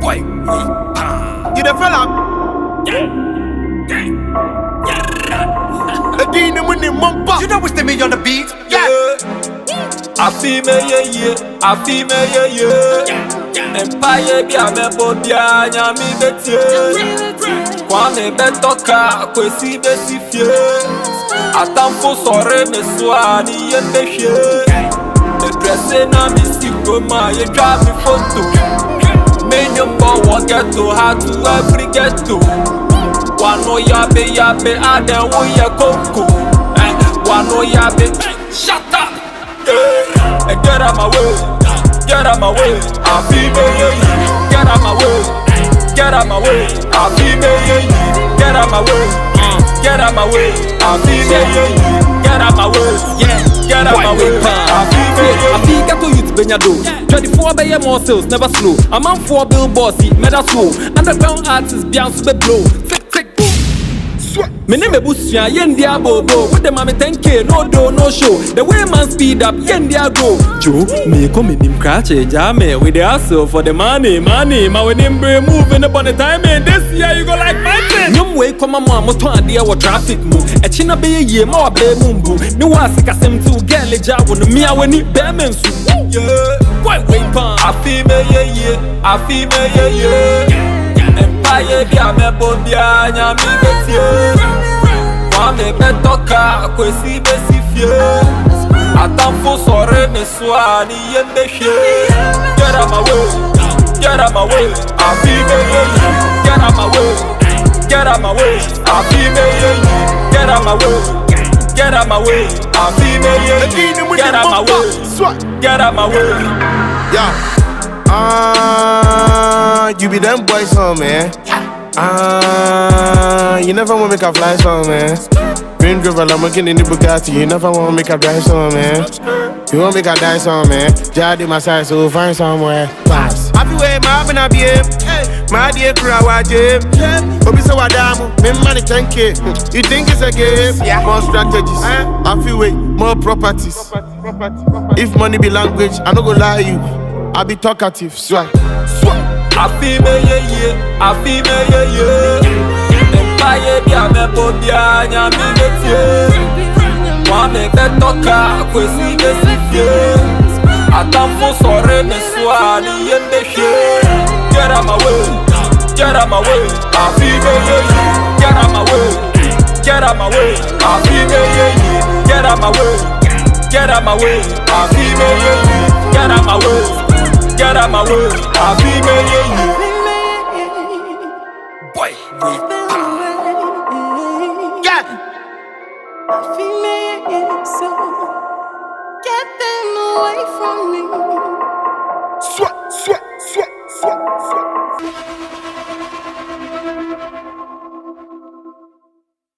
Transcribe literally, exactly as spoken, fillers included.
Boy, You the fella? Adina money mumpa. you know what's the me on the beat? Yeah. I feel me, yeah, yeah. I feel me, yeah, yeah. Empire be a me bobia, nyami betie. Kwame betoka, kwesi besifie. Atamfo sore me swani yende she. Me dresse na mi stigma, ye drive me photo. Many more one get to hard to every ghetto. One no yabe yabe, ade wo ye koko. One no yabe, shut up. Yeah. Get out my way, get out my way. I feel me, yeah. Get out my way, get out my way. I feel me, yeah. Get out my way, get out my way. I feel me, yeah. Get out my way, yeah. Get out my way. I feel me, yeah. I feel get to youth benyado. twenty-four by more sales, never slow. I'm on four billboards, meda slow. Underground artists, Beyonce be blow. Tick tick boom. Me name Busia, Yendia Bobo. With the mommy ten K, no do, no show. The way man speed up, Yendia go. Joe, me come in him crash, jame. With the hustle for the money, money. My when him brain moving up on the time, and this year you go like my thing. Nyum way come on, moto idea what traffic move. A china be a year, more be mumbu. No one sick as him to get a job when me I when it bearmen. Yeah, quite way pan. I feel me, yeah, yeah. I feel me, yeah, yeah. Empire be a me bobia, nyami betie. Kwame betoka, kwesi besifie. Atamfo sore me swani yende she. Get out my way, get out my way. I feel me, yeah. Get out my way, get out my way. I feel me, yeah. Get out my way, get out my way. I feel me, yeah. Get out my way, get out my way. Yeah. Ah, you be them boys, son, man. Ah, you never wanna make a fly song, man. Range Rover, Lamborghini, the Bugatti. You never wanna make a drive song, man. You wanna make a die song, man. Jadi my side, so find somewhere fast. I be way, my man, I be him. My dear crowd, I jam. Obi so wadamu, me money ten K. You think it's a game? Yeah. More strategies. I feel way, more properties. If money be language, I no go lie you. I be talkative, swag. I feel me, yeah, yeah. I feel me, yeah, yeah. Empire be a me bobia, nyami betie. Kwame betoka, kwesi besifie. Atamfo sore me swani yende she. Get out my way, get out my way. I feel me, yeah, yeah. Get out my way, get out my way. I feel me, yeah, yeah. Get out my way, get out my way. I feel me, yeah, yeah. Get out my way. Get out my way, I feel me, yeah, Boy, Yeah. I feel me, yeah, so get them away from me. Swat, swat.